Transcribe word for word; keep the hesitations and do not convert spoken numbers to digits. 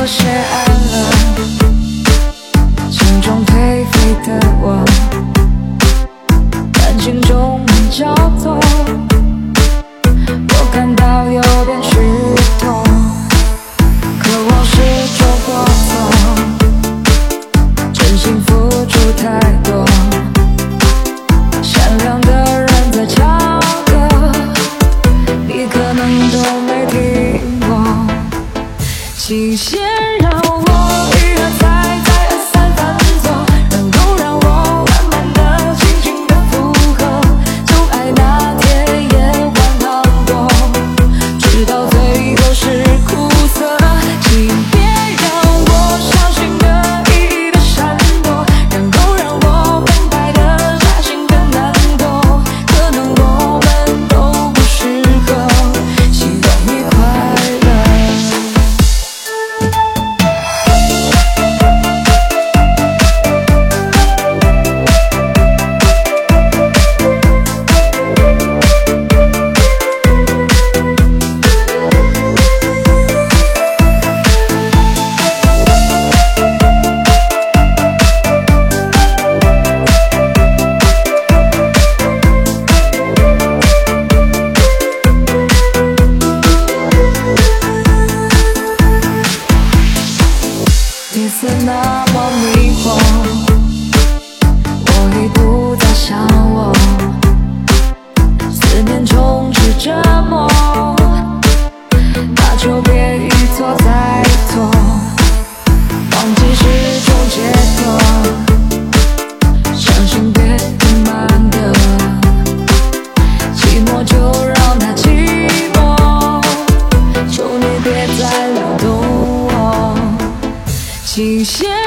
妥协爱了，心中颓废的我，感情中很焦灼，我感到有点虚脱，渴望是种过错，真心付出太多，善良的人在唱歌，你可能都没听过，请先让我一而再再而三犯错，能够让我慢慢的轻轻的附和，从爱那天也荒唐过，直到最后是苦涩，请别让我小心的一一的闪躲，然后让我明白的扎心的难过，可能我们都不适合，希望你快乐。第四那么迷惑，我已不再想我，思念充斥折磨，那就别一错再错，忘记是种解脱，相信别隐瞒的，寂寞就让它寂寞，求你别再撩动我，请先